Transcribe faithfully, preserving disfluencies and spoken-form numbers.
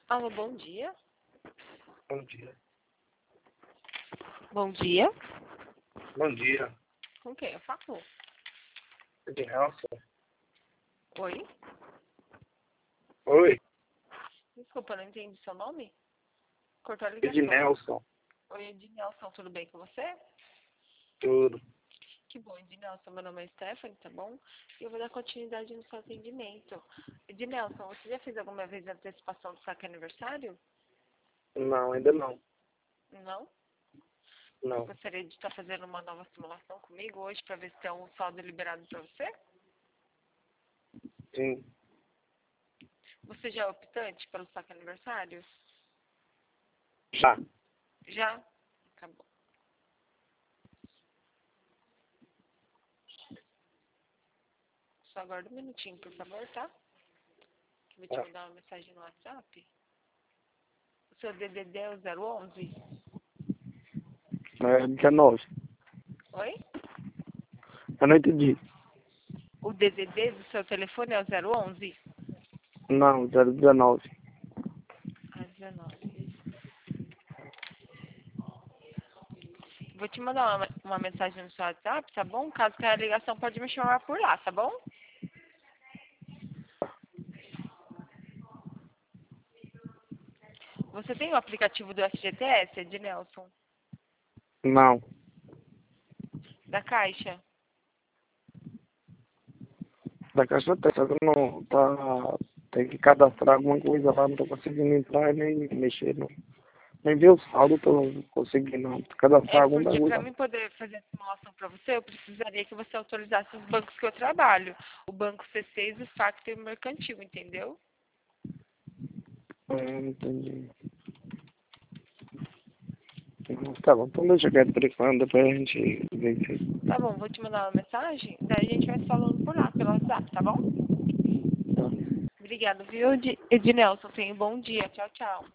Alô, bom dia. Bom dia. Bom dia. Bom dia. Com quem eu falo? Ednelson. Oi? Oi, Desculpa, não entendi seu nome? Cortou a ligação. Ednelson. Oi, Ednelson, tudo bem com você? Tudo. Que bom, Ednelson. Meu nome é Stephanie, tá bom? E eu vou dar continuidade no seu atendimento. Ednelson, você já fez alguma vez a antecipação do saque aniversário? Não, ainda não. Não? Não. Gostaria de estar fazendo uma nova simulação comigo hoje para ver se tem um saldo liberado para você? Sim. Você já é optante pelo saque aniversário? Já. Já? Tá bom. Só aguarda um minutinho, por favor, tá? Que eu vou te Tá. mandar uma mensagem no WhatsApp. O seu D D D é o zero onze? É dezenove. Oi? Eu não entendi. O D D D do seu telefone é o zero onze? Não, zero dezenove. Ah, dezenove. Vou te mandar uma, uma mensagem no seu WhatsApp, tá bom? Caso queira a ligação, pode me chamar por lá, tá bom? Você tem o aplicativo do F G T S, Ednelson? Não. Da Caixa? Da caixa até, só que eu não tá. Tem que cadastrar alguma coisa lá, não tô conseguindo entrar nem mexer, não. Nem ver o saldo, tô conseguindo não. Cadastrar É algum porque bagulho para lá. mim poder fazer a simulação para você, eu precisaria que você autorizasse os bancos que eu trabalho. O Banco C seis, o Facto e o Mercantil, entendeu? Ah, não entendi. Tá bom, então deixa quieto por enquanto, depois a gente vê se. Tá bom, vou te mandar uma mensagem, daí a gente vai se falando por lá, pelo WhatsApp, tá bom? Tá. Obrigada, viu, Ed- Ednelson? Tenha um bom dia. Tchau, tchau.